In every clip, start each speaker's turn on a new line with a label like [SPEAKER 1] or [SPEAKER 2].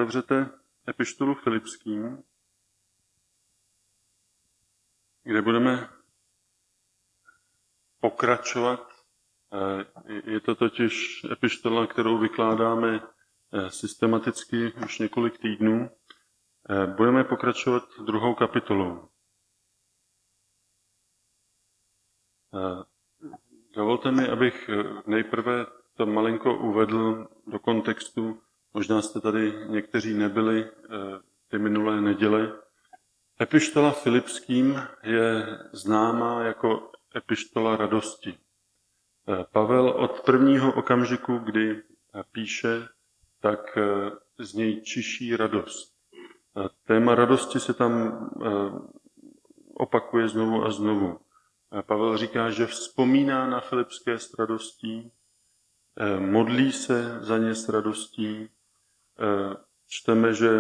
[SPEAKER 1] otevřete epištolu Filipským, kde budeme pokračovat. Je to totiž epištola, kterou vykládáme systematicky už několik týdnů. Budeme pokračovat 2. kapitolou. Dovolte mi, abych nejprve to malinko uvedl do kontextu. Možná jste tady někteří nebyli ty minulé neděle. Epištola Filipským je známá jako epištola radosti. Pavel od prvního okamžiku, kdy píše, tak z něj čiší radost. Téma radosti se tam opakuje znovu a znovu. Pavel říká, že vzpomíná na filipské s radostí, modlí se za ně s radostí. Čteme, že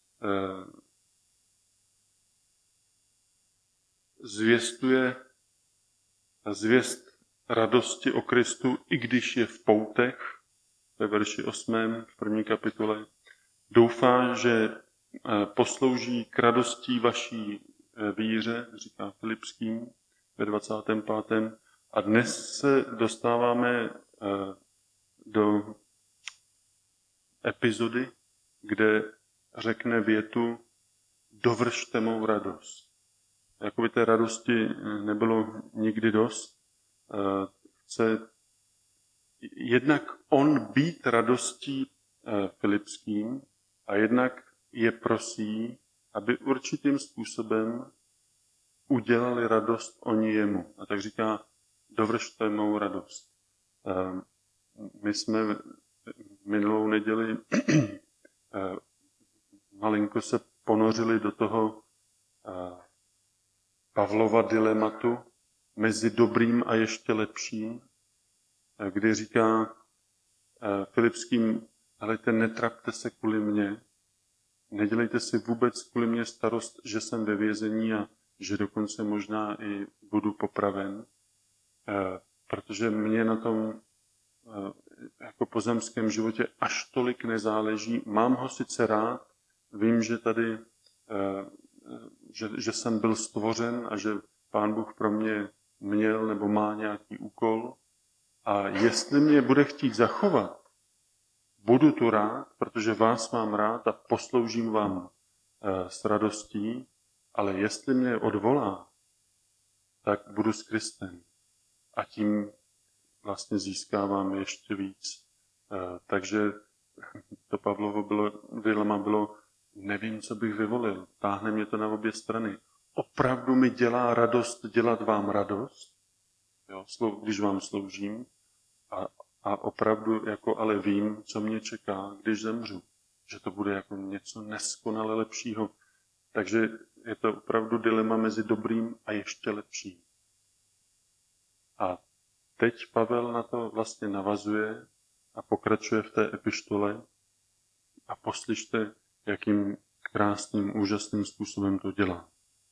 [SPEAKER 1] zvěstuje zvěst radosti o Kristu, i když je v poutech, ve verši 8. v 1. kapitole. Doufá, že poslouží k radosti vaší víře, říká Filipským ve 25. A dnes se dostáváme do epizody, kde řekne větu dovršte mou radost. Jakoby té radosti nebylo nikdy dost. Chce jednak on být radostí Filipským a jednak je prosí, aby určitým způsobem udělali radost oni jemu. A tak říká, dovršte mou radost. My jsme minulou neděli malinko se ponořili do toho Pavlova dilematu mezi dobrým a ještě lepším, kdy říká Filipským, helejte, netrapte se kvůli mně, nedělejte si vůbec kvůli mě starost, že jsem ve vězení a že dokonce možná i budu popraven, protože mě na tom jako pozemském životě až tolik nezáleží. Mám ho sice rád, vím, že tady, že jsem byl stvořen a že Pán Bůh pro mě měl nebo má nějaký úkol. A jestli mě bude chtít zachovat, budu tu rád, protože vás mám rád a posloužím vám s radostí, ale jestli mě odvolá, tak budu s Kristem. A tím vlastně získávám ještě víc. Takže to Pavlovo dilema bylo, nevím, co bych vyvolil. Táhne mě to na obě strany. Opravdu mi dělá radost dělat vám radost, jo, když vám sloužím, a opravdu jako ale vím, co mě čeká, když zemřu. Že to bude jako něco neskonale lepšího. Takže je to opravdu dilema mezi dobrým a ještě lepším. A teď Pavel na to vlastně navazuje a pokračuje v té epištole a poslyšte, jakým krásným, úžasným způsobem to dělá.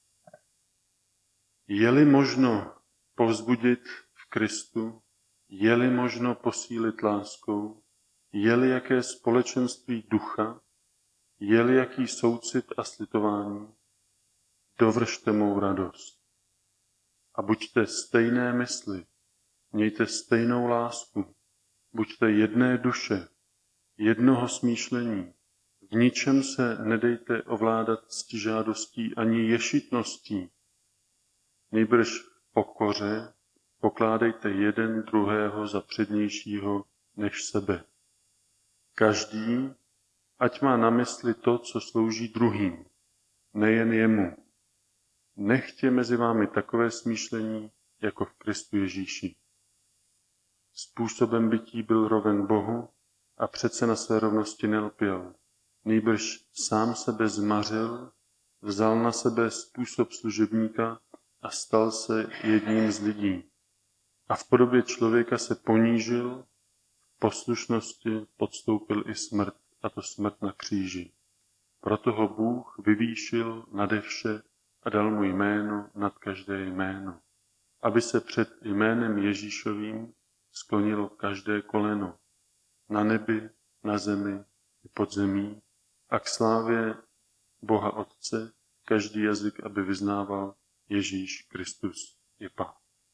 [SPEAKER 1] Je-li možno povzbudit v Kristu, je-li možno posílit láskou, je-li jaké společenství ducha, je-li jaký soucit a slitování, dovršte mou radost. A buďte stejné mysli, mějte stejnou lásku, buďte jedné duše, jednoho smýšlení, v ničem se nedejte ovládat ctižádostí ani ješitností, nejbrž v pokoře pokládejte jeden druhého za přednějšího než sebe. Každý, ať má na mysli to, co slouží druhým, nejen jemu. Nechtě mezi vámi takové smýšlení, jako v Kristu Ježíši. Způsobem bytí byl roven Bohu a přece na své rovnosti nelpěl. Nýbrž sám sebe zmařil, vzal na sebe způsob služebníka a stal se jedním z lidí. A v podobě člověka se ponížil, v poslušnosti podstoupil i smrt, a to smrt na kříži. Proto ho Bůh vyvýšil nade vše a dal mu jméno nad každé jméno, aby se před jménem Ježíšovým sklonilo každé koleno, na nebi, na zemi i pod zemí, a k slávě Boha Otce každý jazyk, aby vyznával Ježíš Kristus je Pán.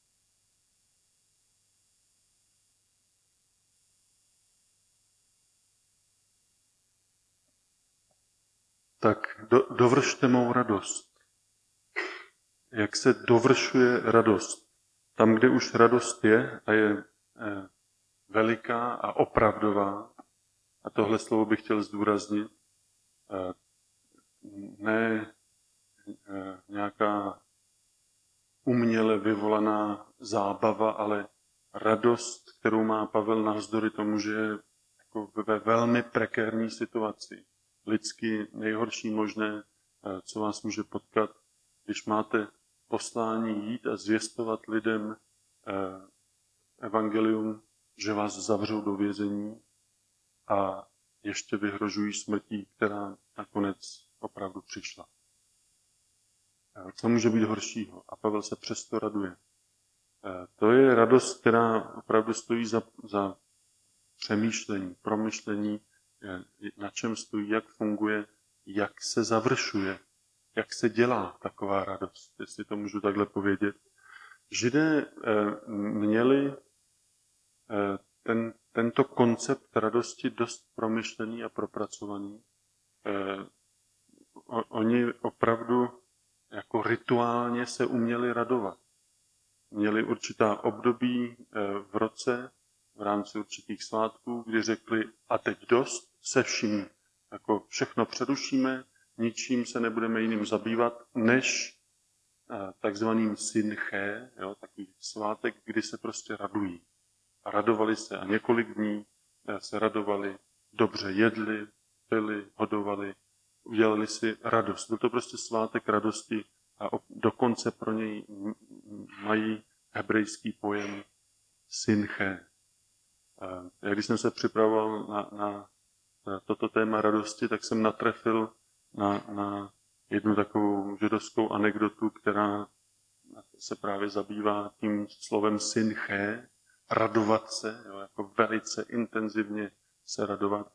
[SPEAKER 1] Tak dovršte mou radost. Jak se dovršuje radost? Tam, kde už radost je a je veliká a opravdová, a tohle slovo bych chtěl zdůraznit, ne nějaká uměle vyvolaná zábava, ale radost, kterou má Pavel navzdory tomu, že je jako ve velmi prekérní situaci. Lidsky nejhorší možné, co vás může potkat, když máte poslání jít a zvěstovat lidem evangelium, že vás zavřou do vězení a ještě vyhrožují smrtí, která nakonec opravdu přišla. Co může být horšího? A Pavel se přesto raduje. To je radost, která opravdu stojí za přemýšlení, promyšlení, na čem stojí, jak funguje, jak se završuje, jak se dělá taková radost, jestli to můžu takhle povědět. Židé měli tento koncept radosti dost promyšlený a propracovaný. Oni opravdu jako rituálně se uměli radovat. Měli určitá období v roce, v rámci určitých svátků, kdy řekli, a teď dost, se vším, jako všechno přerušíme, ničím se nebudeme jiným zabývat, než takzvaným synché, jo, takový svátek, kdy se prostě radují. A radovali se a několik dní se radovali, dobře jedli, pili, hodovali, udělali si radost. Byl to prostě svátek radosti a dokonce pro něj mají hebrejský pojem synché. Když jsem se připravoval na toto téma radosti, tak jsem natrefil na jednu takovou židovskou anekdotu, která se právě zabývá tím slovem synché, radovat se, jo, jako velice intenzivně se radovat.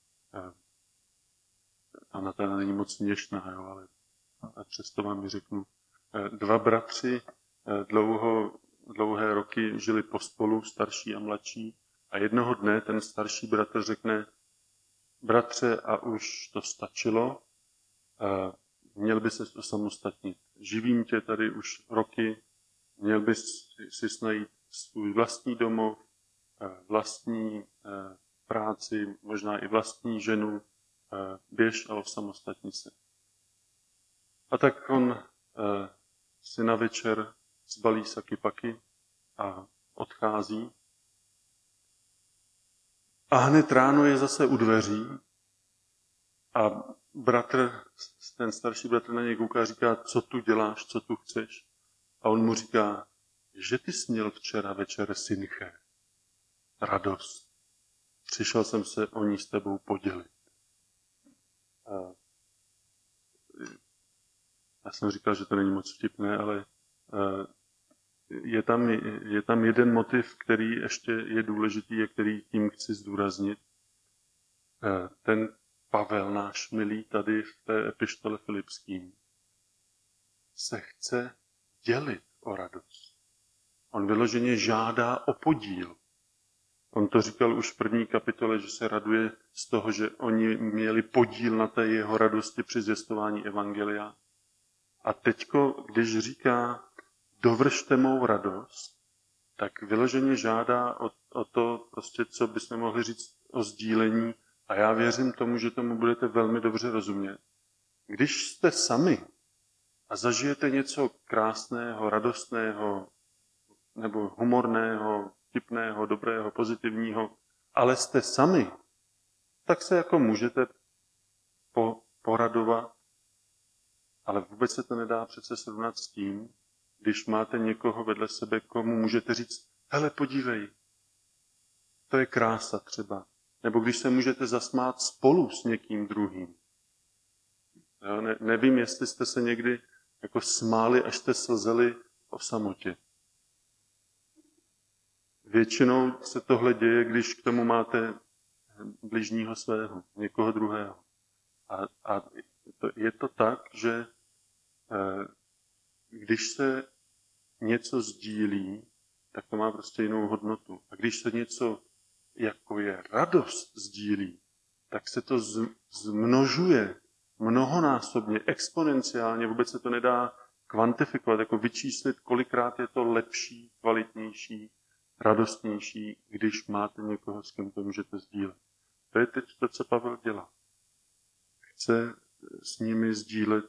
[SPEAKER 1] Ona teda není moc směšná, jo, ale přesto vám ji řeknu. Dva bratři dlouhé roky žili pospolu, starší a mladší, a jednoho dne ten starší bratr řekne, bratře, a už to stačilo, měl by se osamostatnit. Živím tě tady už roky, měl bys si najít svůj vlastní domov, vlastní práci, možná i vlastní ženu, běž a osamostatni se. A tak on si na večer zbalí saky paky a odchází. A hned ráno je zase u dveří a ten starší bratr na něj kouká a říká, co tu děláš, co tu chceš. A on mu říká, že ty jsi měl včera večer synché, radost. Přišel jsem se o ní s tebou podělit. Já jsem říkal, že to není moc vtipné, ale je tam jeden motiv, který ještě je důležitý a který tím chci zdůraznit. Ten Pavel, náš milý, tady v té epištole Filipským, se chce dělit o radost. On vyloženě žádá o podíl. On to říkal už v první kapitole, že se raduje z toho, že oni měli podíl na té jeho radosti při zvěstování evangelia. A teďko, když říká, dovršte mou radost, tak vyloženě žádá o to, prostě, co bychom mohli říct o sdílení. A já věřím tomu, že tomu budete velmi dobře rozumět. Když jste sami a zažijete něco krásného, radostného, nebo humorného, vtipného, dobrého, pozitivního, ale jste sami, tak se jako můžete poradovat, ale vůbec se to nedá přece srovnat s tím, když máte někoho vedle sebe, komu můžete říct, hele, podívej, to je krása třeba. Nebo když se můžete zasmát spolu s někým druhým. Jo, nevím, jestli jste se někdy jako smáli, až jste slzeli o samotě. Většinou se tohle děje, když k tomu máte bližního svého, někoho druhého. A je to tak, že když se něco sdílí, tak to má prostě jinou hodnotu. A když se něco, jako je radost, sdílí, tak se to zmnožuje mnohonásobně, exponenciálně, vůbec se to nedá kvantifikovat, jako vyčíslit, kolikrát je to lepší, kvalitnější, radostnější, když máte někoho, s kým to můžete sdílet. To je teď to, co Pavel dělá. Chce s nimi sdílet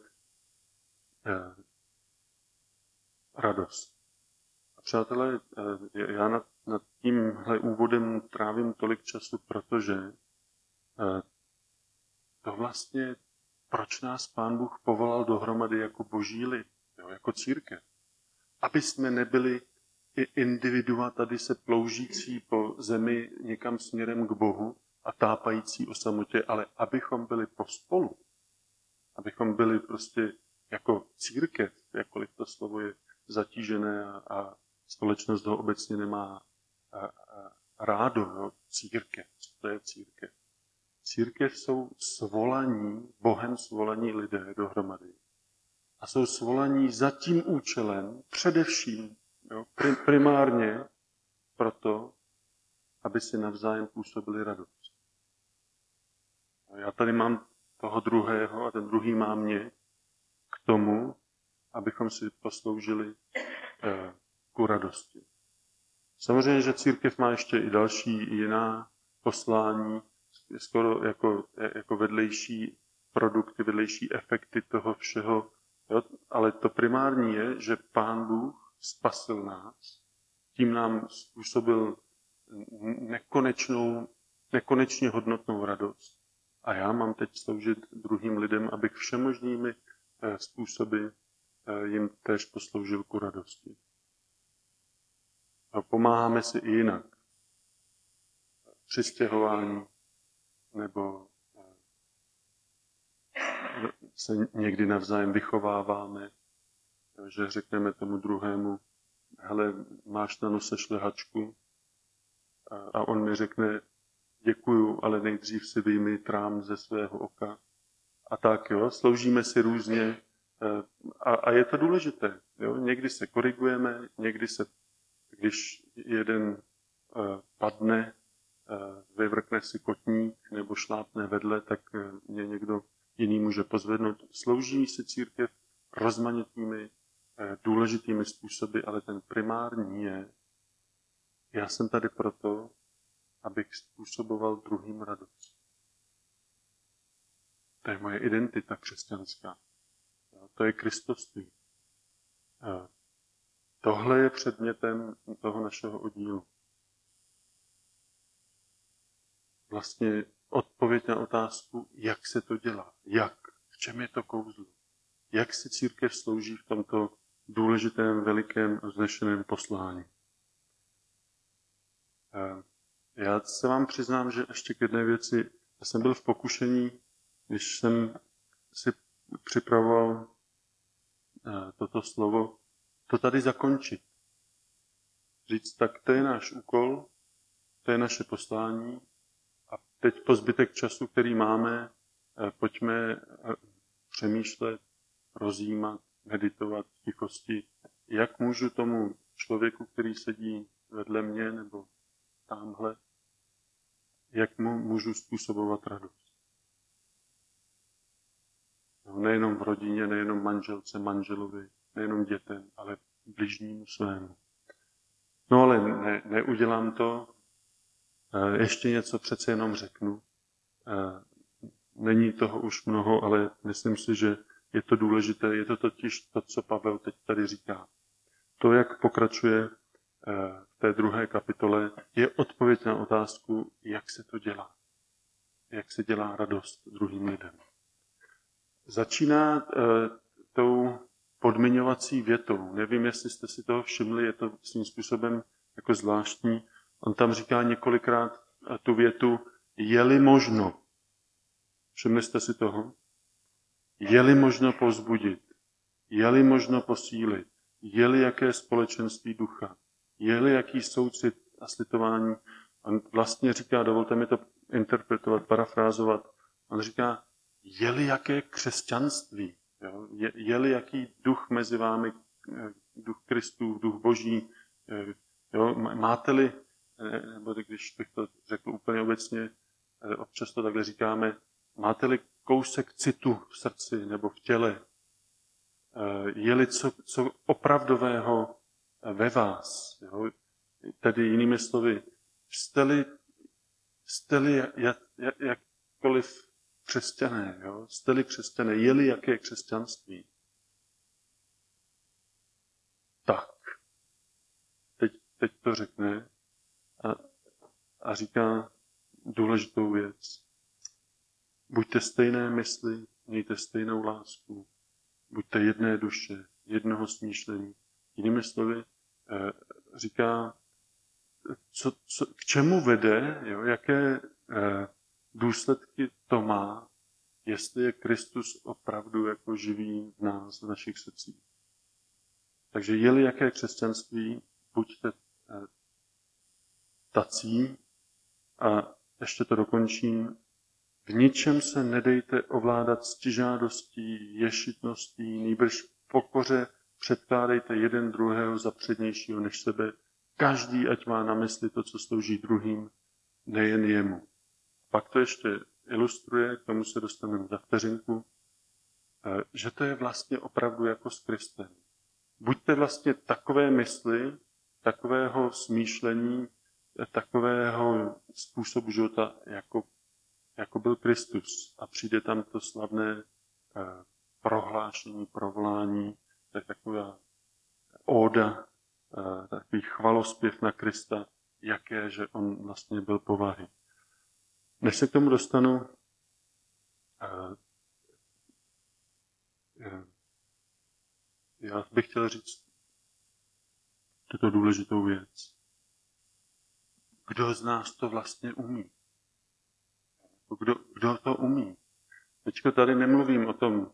[SPEAKER 1] radost. A přátelé, já nad tímhle úvodem trávím tolik času, protože to vlastně, proč nás Pán Bůh povolal dohromady jako boží lid, jako církev. Aby jsme nebyli i individua tady se ploužící po zemi někam směrem k Bohu a tápající o samotě, ale abychom byli pospolu. Abychom byli prostě jako církev, jakkoliv to slovo je zatížené a společnost ho obecně nemá rádo. Jo? Církev, co to je církev? Církev jsou svolaní, Bohem svolaní lidé dohromady. A jsou svolaní za tím účelem, především, jo, primárně proto, aby si navzájem působili radost. Já tady mám toho druhého a ten druhý má mě k tomu, abychom si posloužili ku radosti. Samozřejmě, že církev má ještě i další jiná poslání, skoro jako vedlejší produkty, vedlejší efekty toho všeho. Jo? Ale to primární je, že Pán Bůh spasil nás, tím nám způsobil nekonečně hodnotnou radost. A já mám teď sloužit druhým lidem, abych všemožnými způsoby jim též posloužil ku radosti. A pomáháme si i jinak. Přistěhování nebo se někdy navzájem vychováváme, že řekneme tomu druhému, hele, máš na nose šlehačku, a on mi řekne, děkuju, ale nejdřív si vyjmi trám ze svého oka. A tak, jo, sloužíme si různě a je to důležité. Jo? Někdy se korigujeme, někdy se, když jeden padne, vyvrkne si kotník nebo šlápne vedle, tak mě někdo jiný může pozvednout. Slouží si církev rozmanitými, důležitými způsoby, ale ten primární je, já jsem tady proto, abych způsoboval druhým radost. To je moje identita křesťanská. To je kristovství. Tohle je předmětem toho našeho oddílu. Vlastně odpověď na otázku, jak se to dělá, v čem je to kouzlo, jak si církev slouží v tomto důležitém, velikém, vznešeném poslání. Já se vám přiznám, že ještě k jedné věci, já jsem byl v pokušení, když jsem si připravoval toto slovo, to tady zakončit. Říct, tak to je náš úkol, to je naše poslání a teď po zbytek času, který máme, pojďme přemýšlet, rozjímat, meditovat v tichosti, jak můžu tomu člověku, který sedí vedle mě nebo tamhle, jak mu můžu způsobovat radost. No, nejenom v rodině, nejenom manželce, manželovi, nejenom dětem, ale bližnímu svému. No ale neudělám to. Ještě něco přece jenom řeknu. Není toho už mnoho, ale myslím si, že je to důležité. Je to totiž to, co Pavel teď tady říká. To, jak pokračuje v té 2. kapitole, je odpověď na otázku, jak se to dělá. Jak se dělá radost druhým lidem. Začíná tou podmiňovací větou. Nevím, jestli jste si toho všimli, je to svým způsobem jako zvláštní. On tam říká několikrát tu větu, je-li možno. Všimli jste si toho? Je-li možno povzbudit, je-li možno posílit, je-li jaké společenství ducha, je-li jaký soucit a slitování. On vlastně říká, dovolte mi to interpretovat, parafrázovat, on říká, je-li jaké křesťanství, jo? Je-li jaký duch mezi vámi, duch Kristův, duch Boží, jo? Máte-li, nebo když bych to řekl úplně obecně, občas to takhle říkáme, máte-li kousek citu v srdci nebo v těle, je-li co opravdového ve vás, jo? Tedy jinými slovy, jste-li jakkoliv křesťané, jo? Jste-li křesťané, je-li jaké křesťanství, tak. Teď to řekne a říká důležitou věc. Buďte stejné mysli, mějte stejnou lásku, buďte jedné duše, jednoho smýšlení. Jinými slovy říká, k čemu vede, jo, jaké důsledky to má, jestli je Kristus opravdu jako živý v nás, v našich srdcích. Takže je-li jaké křesťanství, buďte tací a ještě to dokončím. V ničem se nedejte ovládat ctižádostí, ješitností, nýbrž v pokoře předkládejte jeden druhého za přednějšího než sebe. Každý, ať má na mysli to, co slouží druhým, nejen jemu. Pak to ještě ilustruje, k tomu se dostaneme za vteřinku, že to je vlastně opravdu jako s Kristem. Buďte vlastně takové mysli, takového smýšlení, takového způsobu života, jako byl Kristus. A přijde tam to slavné prohlášení, provolání, to je taková óda, takový chvalospěv na Krista, že on vlastně byl povahy. Než se k tomu dostanu, já bych chtěl říct tuto důležitou věc. Kdo z nás to vlastně umí? Kdo to umí? Teďko tady nemluvím o tom,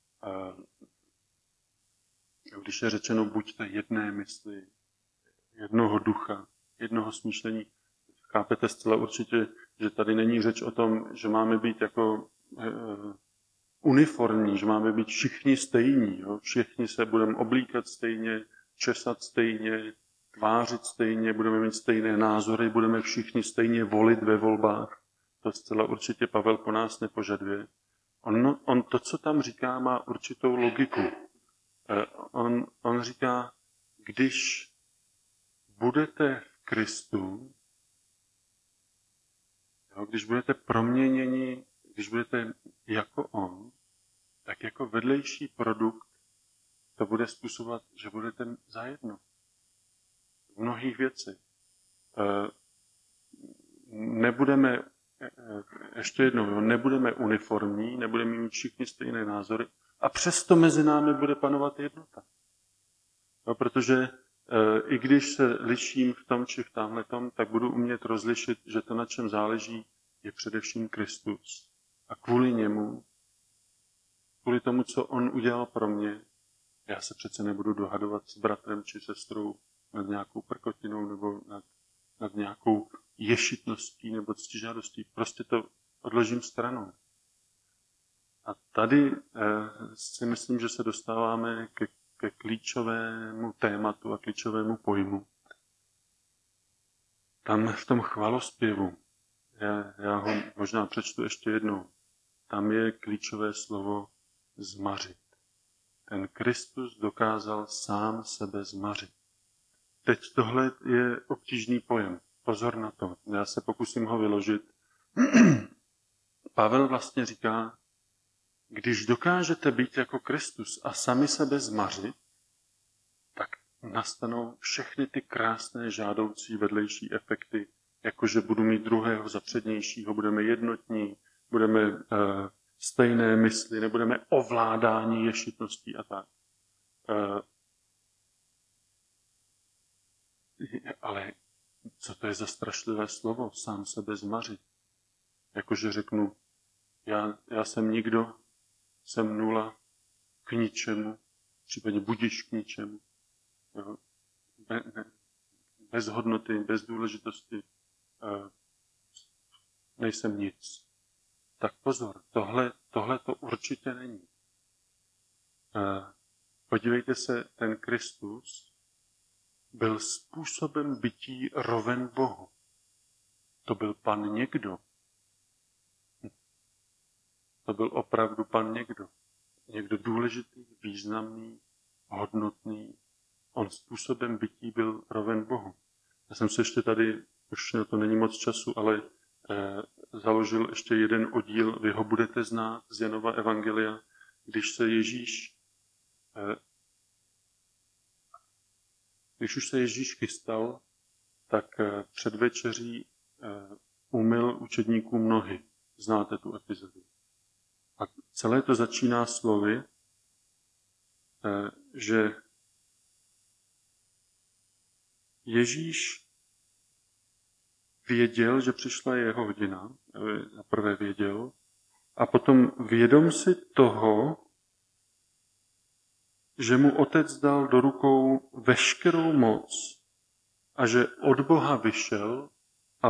[SPEAKER 1] když je řečeno buďte jedné mysli, jednoho ducha, jednoho smýšlení. Chápete zcela určitě, že tady není řeč o tom, že máme být jako uniformní, že máme být všichni stejní. Jo? Všichni se budeme oblíkat stejně, česat stejně, tvářit stejně, budeme mít stejné názory, budeme všichni stejně volit ve volbách. To zcela určitě Pavel po nás nepožaduje. On to, co tam říká, má určitou logiku. On říká, když budete v Kristu, jo, když budete proměněni, když budete jako on, tak jako vedlejší produkt to bude způsobovat, že budete zajedno. V mnohých věcech. Nebudeme, ještě jednou, nebudeme uniformní, nebudeme mít všichni stejné názory a přesto mezi námi bude panovat jednota. No, protože i když se liším v tom či v tamhletom, tak budu umět rozlišit, že to, na čem záleží, je především Kristus. A kvůli němu, kvůli tomu, co on udělal pro mě, já se přece nebudu dohadovat s bratrem či sestrou nad nějakou prkotinou nebo nad nějakou ješitností nebo ctižádostí. Prostě to odložím stranou. A tady si myslím, že se dostáváme ke klíčovému tématu a klíčovému pojmu. Tam v tom chvalospěvu, já ho možná přečtu ještě jednou, tam je klíčové slovo zmařit. Ten Kristus dokázal sám sebe zmařit. Teď tohle je obtížný pojem. Pozor na to. Já se pokusím ho vyložit. Pavel vlastně říká, když dokážete být jako Kristus a sami sebe zmařit, tak nastanou všechny ty krásné žádoucí vedlejší efekty, jakože budu mít druhého za přednějšího, budeme jednotní, budeme stejné mysli, nebudeme ovládání ješitností a tak. Ale co to je za strašlivé slovo, sám sebe zmařit? Jakože řeknu, já jsem nikdo, jsem nula, k ničemu, případně budiš k ničemu. Jo? Bez hodnoty, bez důležitosti, nejsem nic. tak pozor, tohle to určitě není. Podívejte se, ten Kristus byl způsobem bytí roven Bohu. To byl pan někdo. To byl opravdu pan někdo. Někdo důležitý, významný, hodnotný. On způsobem bytí byl roven Bohu. Já jsem se ještě tady, už na to není moc času, ale založil ještě jeden oddíl, vy ho budete znát z Janova evangelia, když už se Ježíš chystal, tak před večeří umyl učedníkům nohy. Znáte tu epizodu. A celé to začíná slovy, že Ježíš věděl, že přišla jeho hodina, zaprvé věděl, a potom vědom si toho, že mu Otec dal do rukou veškerou moc a že od Boha vyšel a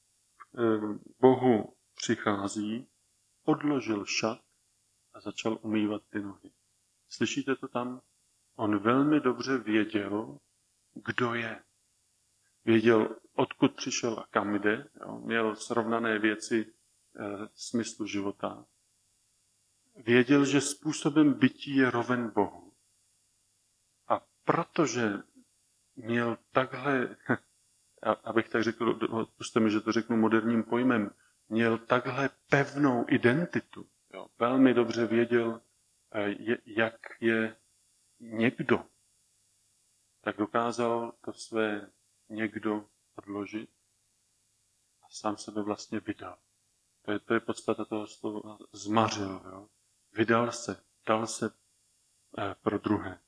[SPEAKER 1] Bohu přichází, odložil šat a začal umývat ty nohy. Slyšíte to tam? On velmi dobře věděl, kdo je. Věděl, odkud přišel a kam jde. Měl srovnané věci smyslu života. Věděl, že způsobem bytí je roven Bohu. A protože měl takhle, abych tak řekl, odpuste mi, že to řeknu moderním pojmem, měl takhle pevnou identitu, velmi dobře věděl, jak je někdo, tak dokázal to své někdo odložit a sám sebe vlastně vydal. To je podstata toho slova, zmařil. Jo? Vydal se, dal se pro druhé.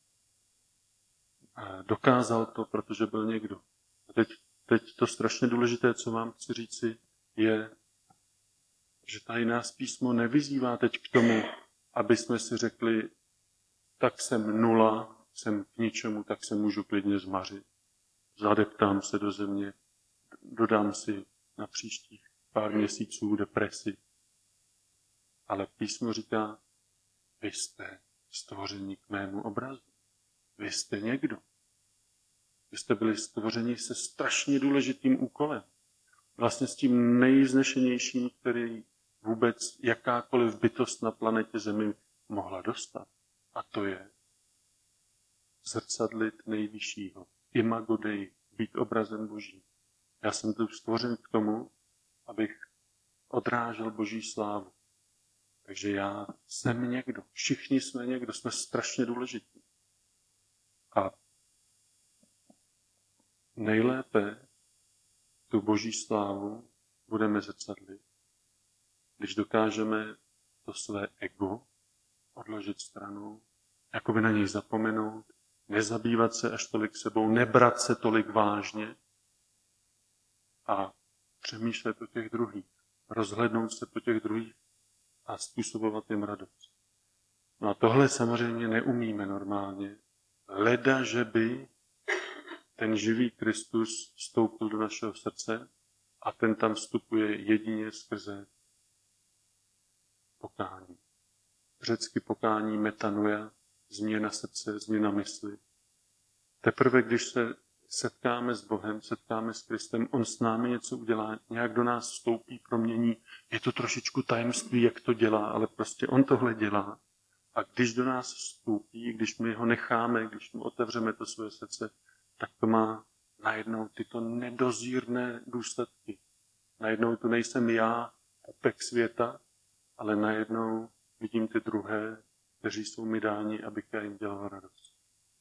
[SPEAKER 1] Dokázal to, protože byl někdo. A teď to strašně důležité, co vám chci říci, je, že tady nás písmo nevyzývá teď k tomu, aby jsme si řekli, tak jsem nula, jsem k ničemu, tak se můžu klidně zmařit. Zadeptám se do země, dodám si na příštích pár měsíců depresi. Ale písmo říká, vy jste stvoření k mému obrazu. Vy jste někdo. Vy jste byli stvořeni se strašně důležitým úkolem. Vlastně s tím nejvznešenějším, který vůbec jakákoliv bytost na planetě Zemi mohla dostat. A to je zrcadlit nejvyššího. Imago Dei, být obrazem Boží. Já jsem tu stvořen k tomu, abych odrážel Boží slávu. Takže já jsem někdo. Všichni jsme někdo. Jsme strašně důležití. A nejlépe tu Boží slávu budeme zrcadlit, když dokážeme to své ego odložit stranou, jakoby na něj zapomenout, nezabývat se až tolik sebou, nebrat se tolik vážně a přemýšlet o těch druhých, rozhlednout se po těch druhých a způsobovat jim radost. No a tohle samozřejmě neumíme normálně. Leda, že by ten živý Kristus vstoupil do našeho srdce a ten tam vstupuje jedině skrze pokání. Řecky pokání metanoia, změna srdce, změna mysli. Teprve, když se setkáme s Bohem, setkáme s Kristem, on s námi něco udělá, nějak do nás vstoupí, promění. Je to trošičku tajemství, jak to dělá, ale prostě on tohle dělá. A když do nás vstoupí, když my ho necháme, když mu otevřeme to své srdce, tak to má najednou tyto nedozírné důsledky. Najednou to nejsem já, pupek světa, ale najednou vidím ty druhé, kteří jsou mi dáni, abych já jim dělal radost.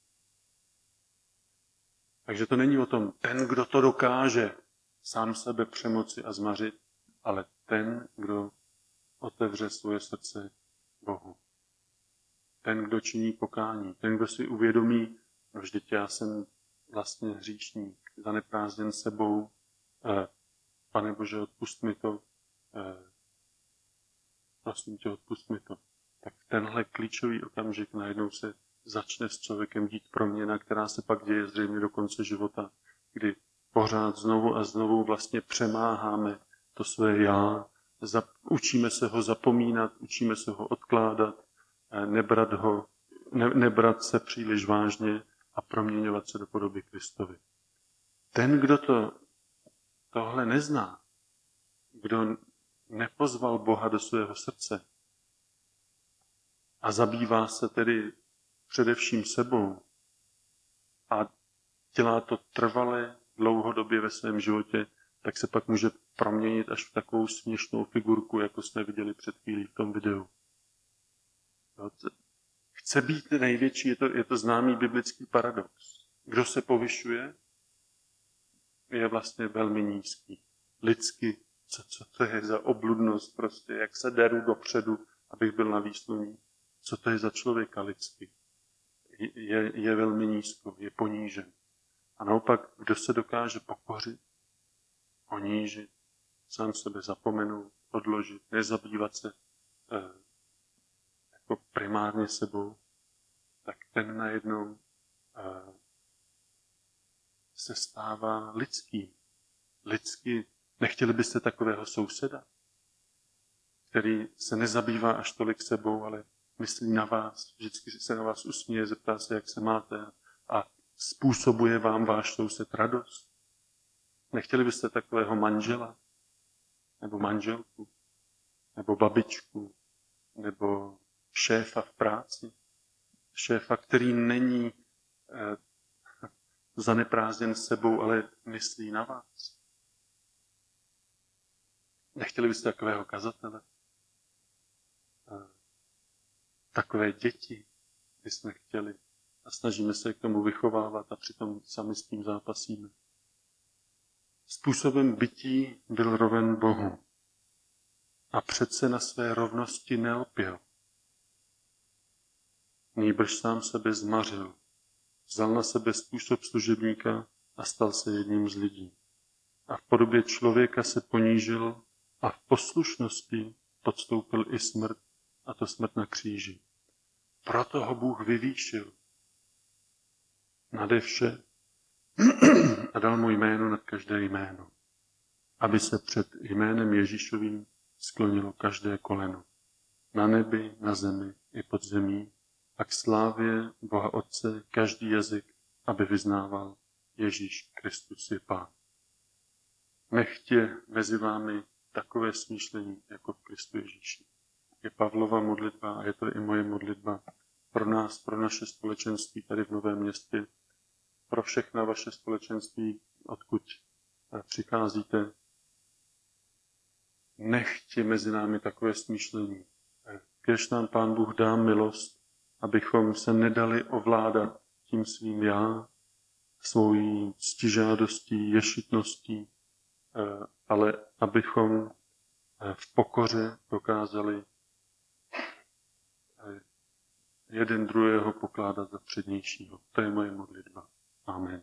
[SPEAKER 1] Takže to není o tom, ten, kdo to dokáže sám sebe přemoci a zmařit, ale ten, kdo otevře svoje srdce Bohu. Ten, kdo činí pokání, ten, kdo si uvědomí, no vždyť já jsem vlastně hříšník, zaneprázdněn sebou, Pane Bože, odpust mi to, prosím tě, odpust mi to. Tak tenhle klíčový okamžik najednou se začne s člověkem dít proměna, která se pak děje zřejmě do konce života, kdy pořád znovu a znovu vlastně přemáháme to své já, Učíme se ho zapomínat, učíme se ho odkládat, nebrat se příliš vážně a proměňovat se do podoby Kristovy. Ten, kdo tohle nezná, kdo nepozval Boha do svého srdce a zabývá se tedy především sebou a dělá to trvale, dlouhodobě ve svém životě, tak se pak může proměnit až v takovou směšnou figurku, jako jsme viděli před chvílí v tom videu. Chce být největší, je to známý biblický paradox. Kdo se povyšuje, je vlastně velmi nízký. Lidsky, co to je za obludnost prostě, jak se deru dopředu, abych byl na výsluní. Co to je za člověka lidsky? Je velmi nízko, je ponížen. A naopak, kdo se dokáže pokořit, ponížit, sám sebe zapomenout, odložit, nezabývat se jako primárně sebou, tak ten najednou se stává lidským. Lidsky, nechtěli byste takového souseda, který se nezabývá až tolik sebou, ale myslí na vás, vždycky se na vás usměje, zeptá se, jak se máte a způsobuje vám váš soused radost. Nechtěli byste takového manžela, nebo manželku, nebo babičku, nebo šéfa v práci. Šéfa, který není zaneprázdněn sebou, ale myslí na vás. Nechtěli byste takového kazatele? Takové děti bychom chtěli a snažíme se k tomu vychovávat a přitom sami s tím zápasíme. Způsobem bytí byl roven Bohu a přece na své rovnosti nelpěl. Nýbrž sám sebe zmařil, vzal na sebe způsob služebníka a stal se jedním z lidí. A v podobě člověka se ponížil a v poslušnosti podstoupil i smrt, a to smrt na kříži. Proto ho Bůh vyvýšil nade vše a dal mu jméno nad každé jméno, aby se před jménem Ježíšovým sklonilo každé koleno. Na nebi, na zemi i pod zemí a k slávě Boha Otce každý jazyk, aby vyznával Ježíš Kristus je Pán. Nechtě mezi vámi takové smýšlení jako v Kristu Ježíši. Je Pavlova modlitba a je to i moje modlitba pro nás, pro naše společenství tady v Novém Městě, pro všechna vaše společenství, odkud přicházíte. Nechtě mezi námi takové smýšlení. Kéž nám Pán Bůh dá milost, abychom se nedali ovládat tím svým já, svojí ctižádostí, ješitností, ale abychom v pokoře dokázali jeden druhého pokládat za přednějšího. To je moje modlitba. Amen.